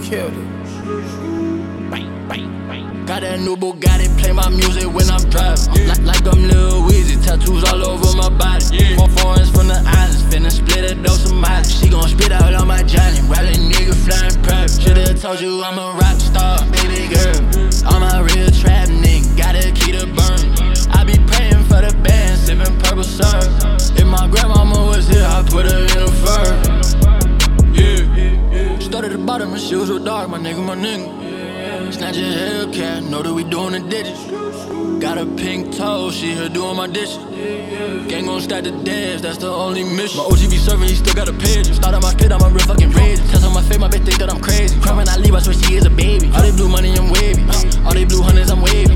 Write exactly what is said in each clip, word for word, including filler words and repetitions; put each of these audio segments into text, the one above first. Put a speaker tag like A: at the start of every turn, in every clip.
A: Killed it. Got that new Bugatti, play my music when I'm driving. Uh, like, like I'm Lil Weezy, tattoos all over my body. Yeah. Four foreigns from the islands, finna split a dose of mileage. She gon' spit out on my Johnny, while a nigga flying private. Shoulda told you I'm a rock star, baby girl. I'm a real trap nigga, got a key to burn. I be praying for the band, sippin' purple syrup. If my grandmama was here, I'd put her in a fur. Yeah. Started at the bottom and she was so dark, my nigga, my nigga. Snatch a Hellcat, know that we doing the digits. Got a pink toe, she here doing my dishes. Gang gon' stack the dance, that's the only mission. My O G be serving, he still got a page. Start on my pit, I'm a real fucking rage. Test on my face, my bitch think that I'm crazy. Crime when I leave, I swear she is a baby. All they blue money, I'm wavy. All they blue hundreds, I'm wavy.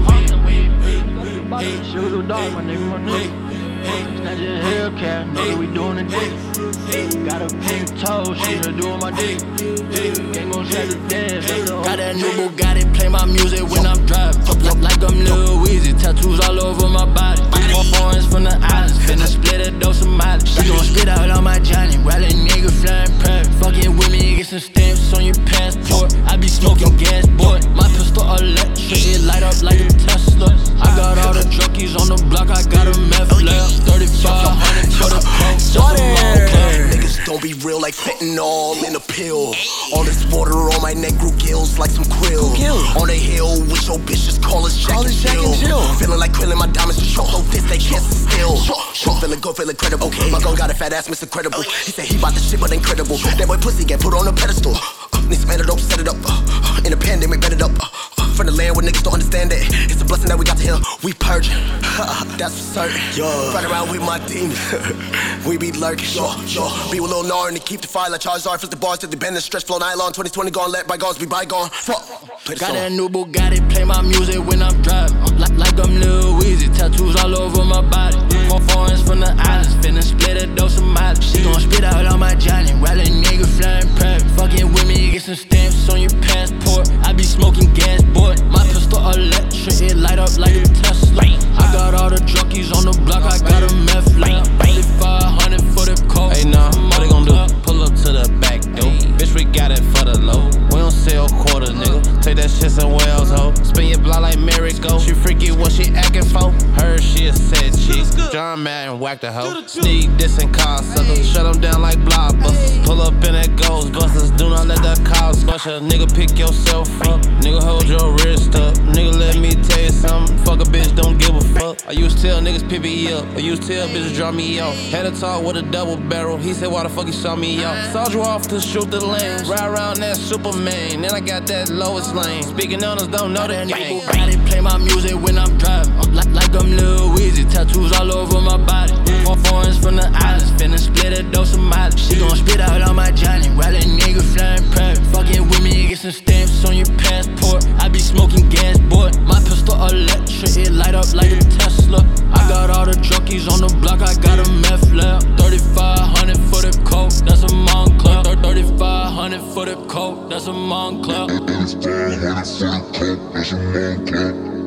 A: Hey, she was so dark, my nigga, my nigga. Hey, snatch a Hellcat, know that we doing the digits. Got a pink toe, she here doing my dick. Gang gon' stack the dance, that's the only got that new Bugatti, play my music when I'm driving. Like, like I'm Lil Weezy, tattoos all over my body. Four foreigns from the islands, finna split a dose of mileage. She gon' spit out on my Johnny, while a nigga flying private. Fucking with me, get some stamps on your passport. I be smoking gas, boy. My pistol electric, it light up like a Tesla. I got all the junkies on the block, I got a meth lab. thirty-five hundred for the coke, just a long club.
B: Niggas don't be real like fentanyl in a pill. All this water on my neck grew gills like some krill. On the hill with your bitch, just call us Jack and Jill. Feeling like Krillin, my diamonds just show no this, they can't steal. Feeling good, feeling credible. My gun got a fat ass, Mister Credible. He said he bought the shit, but incredible. That boy pussy get put on a pedestal. Need some antidote, set it up. In a pandemic, bet it up. From the land where niggas don't understand it. It's a blessing that we got to heal. We purging, that's for certain. Yo. Run around with my demons. We be lurking. Yo, yo. Be with Lil Nar and keep the fire like Charizard. Flip the bars to the bend and stretch flow nylon. twenty twenty gone, let bygones be bygone. Fuck. Play the
A: got
B: song.
A: that new Bugatti, play my music when I'm driving. Uh, like, like I'm Lil Weezy, tattoos all over my body. Four foreigns from the islands, finna split a dose of mileage. She gon' spit out on my Johnny, while a nigga flying private. Fucking with me, get some stamps on your passport. I be smoking gas, boy. My pistol electric, it light up like a Tesla. I got all the junkies on the block, I got a meth lab. thirty-five hundred for the coke.
C: Hey, nah, what they gon' do? Pull up to the back door. Bitch, we got it for the low. We don't sell quarters, nigga. Take that shit somewhere else, ho. Spin your block like Miracle. She freaky, what she acting for? Heard she a sad chick. John Madden whack the hoe. Sneak this and car sucker. Shut them down like blockbusters. Pull up in that Ghostbusters. Do not let that car squash her. Nigga, pick yourself up. Nigga, hold your wrist up. Nigga, let me tell you something. Fuck a bitch, don't give a fuck. I used to tell niggas pick me up. I used to tell bitches drop me off. Had a talk with a double barrel. He said, why the fuck he saw me out? Soldier off to shoot the lanes. Ride around that Superman. Then I got that lowest lane. Speaking on us, don't know that gang.
A: Bugatti, play my music when I'm driving. Uh, like, like I'm Lil Weezy, tattoos all over my body. Four foreigns from the islands, finna split a dose of mileage. She gon' spit out on my Johnny, while a nigga flying private. Fucking with me, get some stamps on your passport. I be smoking gas, boy. My pistol electric, it light up like a Tesla. I got all the junkies on the block, I got a meth lab. thirty-five hundred for the coke, that's a Moncler. thirty-five hundred for the coke, that's a Moncler.
D: thirty-five hundred for the coke, that's a Moncler.